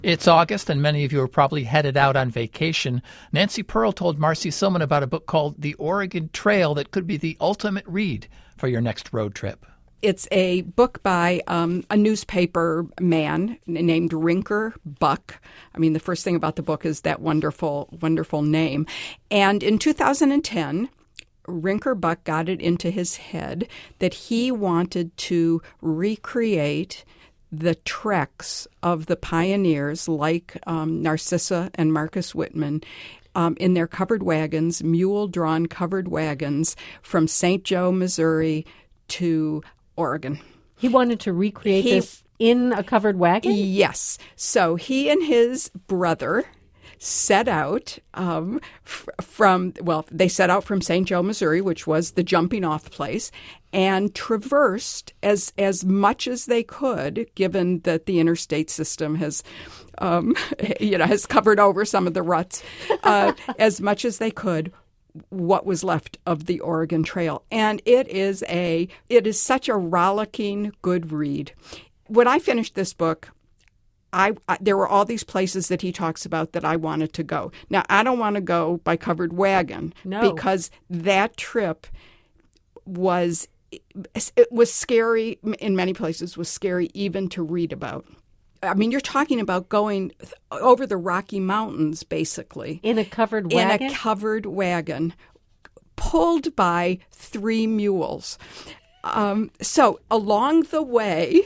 It's August, and many of you are probably headed out on vacation. Nancy Pearl told Marcy Silman about a book called The Oregon Trail that could be the ultimate read for your next road trip. It's a book by a newspaper man named Rinker Buck. I mean, the first thing about the book is that wonderful, wonderful name. And in 2010, Rinker Buck got it into his head that he wanted to recreate the treks of the pioneers like Narcissa and Marcus Whitman in their covered wagons, mule-drawn covered wagons from St. Joe, Missouri to Oregon. He wanted to recreate this in a covered wagon? Yes. So he and his brother set out they set out from St. Joe, Missouri, which was the jumping off place, and traversed as much as they could, given that the interstate system has covered over some of the ruts, as much as they could, what was left of the Oregon Trail. And it is such a rollicking good read. When I finished this book, there were all these places that he talks about that I wanted to go. Now, I don't want to go by covered wagon because that trip was scary in many places, was scary even to read about. I mean, you're talking about going over the Rocky Mountains, basically. In a covered wagon? In a covered wagon, pulled by 3 mules. So along the way,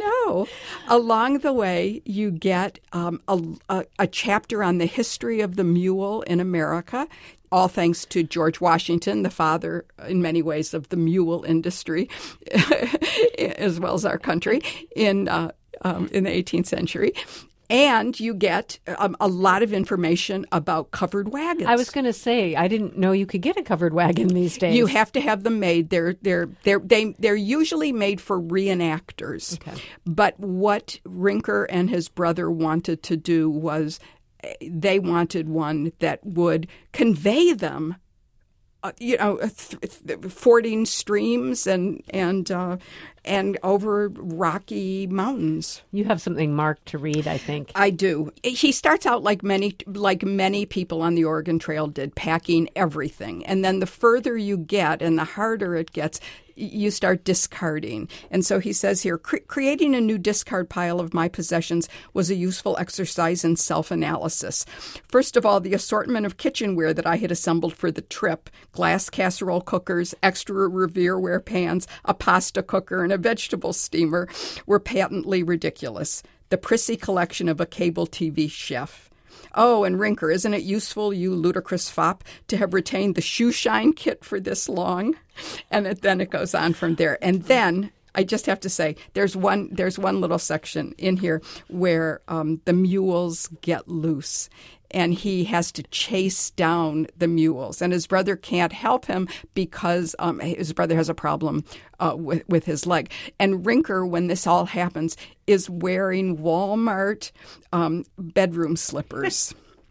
you get a chapter on the history of the mule in America, all thanks to George Washington, the father, in many ways, of the mule industry, as well as our country, in the 18th century. And you get a lot of information about covered wagons. I was going to say, I didn't know you could get a covered wagon these days. You have to have them made. They're usually made for reenactors. Okay. But what Rinker and his brother wanted to do was they wanted one that would convey them, fording streams and over rocky mountains. You have something marked to read, I think. I do. He starts out like many people on the Oregon Trail did, packing everything. And then the further you get and the harder it gets, you start discarding. And so he says here, creating a new discard pile of my possessions was a useful exercise in self-analysis. First of all, the assortment of kitchenware that I had assembled for the trip, glass casserole cookers, extra Revereware pans, a pasta cooker, and a vegetable steamer, were patently ridiculous. The prissy collection of a cable TV chef. Oh, and Rinker, isn't it useful, you ludicrous fop, to have retained the shoe shine kit for this long? And then it goes on from there. And then I just have to say, there's one little section in here where the mules get loose. And he has to chase down the mules. And his brother can't help him because his brother has a problem with his leg. And Rinker, when this all happens, is wearing Walmart bedroom slippers.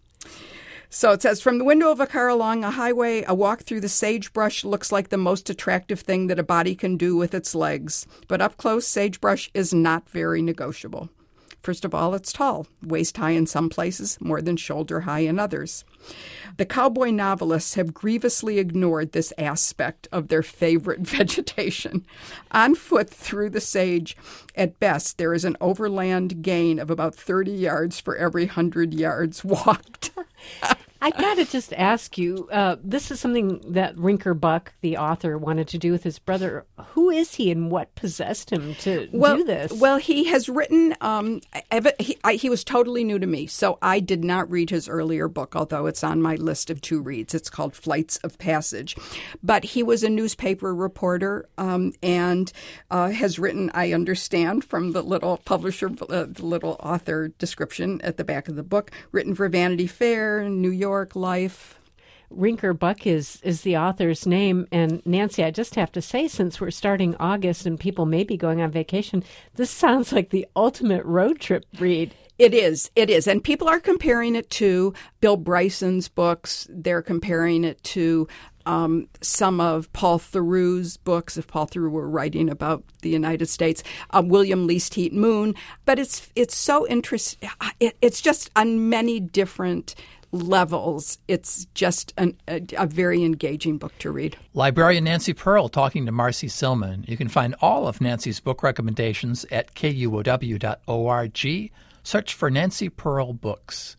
So it says, from the window of a car along a highway, a walk through the sagebrush looks like the most attractive thing that a body can do with its legs. But up close, sagebrush is not very negotiable. First of all, it's tall, waist-high in some places, more than shoulder-high in others. The cowboy novelists have grievously ignored this aspect of their favorite vegetation. On foot through the sage, at best, there is an overland gain of about 30 yards for every 100 yards walked. I got to just ask you, this is something that Rinker Buck, the author, wanted to do with his brother. Who is he and what possessed him to do this? Well, he has written, he was totally new to me, so I did not read his earlier book, although it's on my list of 2 reads. It's called Flights of Passage. But he was a newspaper reporter and has written, I understand, from the little publisher, the little author description at the back of the book, written for Vanity Fair, New York Life. Rinker Buck is the author's name. And Nancy, I just have to say, since we're starting August and people may be going on vacation, this sounds like the ultimate road trip read. It is. And people are comparing it to Bill Bryson's books. They're comparing it to some of Paul Theroux's books, if Paul Theroux were writing about the United States, William Least Heat Moon. But it's so interesting. It's just on many different levels. It's just a very engaging book to read. Librarian Nancy Pearl talking to Marcy Silman. You can find all of Nancy's book recommendations at kuow.org. Search for Nancy Pearl Books.